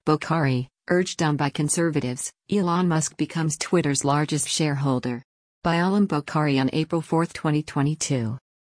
Bokhari, urged on by conservatives, Elon Musk becomes Twitter's largest shareholder. By Alam Bokhari on April 4, 2022.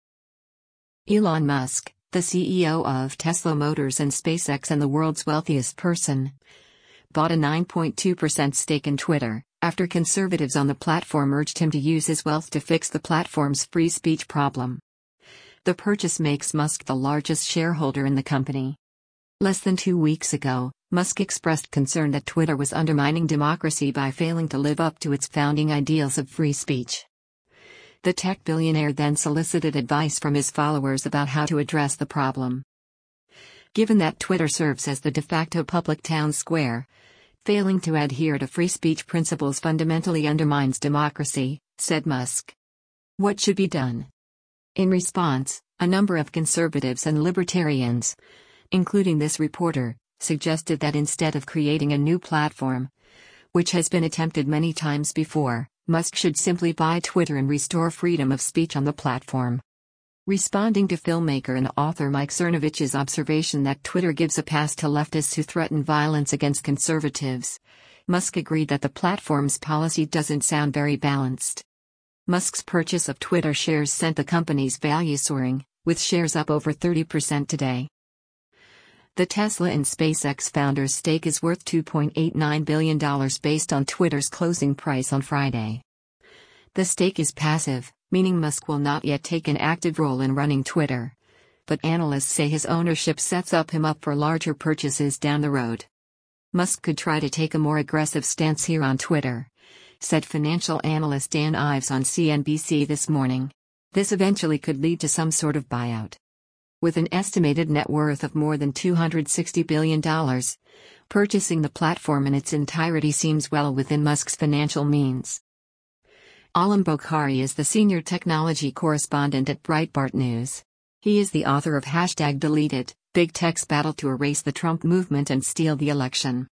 Elon Musk, the CEO of Tesla Motors and SpaceX and the world's wealthiest person, bought a 9.2% stake in Twitter, after conservatives on the platform urged him to use his wealth to fix the platform's free speech problem. The purchase makes Musk the largest shareholder in the company. Less than 2 weeks ago, Musk expressed concern that Twitter was undermining democracy by failing to live up to its founding ideals of free speech. The tech billionaire then solicited advice from his followers about how to address the problem. Given that Twitter serves as the de facto public town square, failing to adhere to free speech principles fundamentally undermines democracy, said Musk. What should be done? In response, a number of conservatives and libertarians, including this reporter, suggested that instead of creating a new platform, which has been attempted many times before, Musk should simply buy Twitter and restore freedom of speech on the platform. Responding to filmmaker and author Mike Cernovich's observation that Twitter gives a pass to leftists who threaten violence against conservatives, Musk agreed that the platform's policy doesn't sound very balanced. Musk's purchase of Twitter shares sent the company's value soaring, with shares up over 30% today. The Tesla and SpaceX founder's stake is worth $2.89 billion based on Twitter's closing price on Friday. The stake is passive, meaning Musk will not yet take an active role in running Twitter. But analysts say his ownership sets him up for larger purchases down the road. Musk could try to take a more aggressive stance here on Twitter, said financial analyst Dan Ives on CNBC this morning. This eventually could lead to some sort of buyout. With an estimated net worth of more than $260 billion, purchasing the platform in its entirety seems well within Musk's financial means. Alam Bokhari is the senior technology correspondent at Breitbart News. He is the author of #DeleteIt, Big Tech's Battle to Erase the Trump Movement and Steal the Election.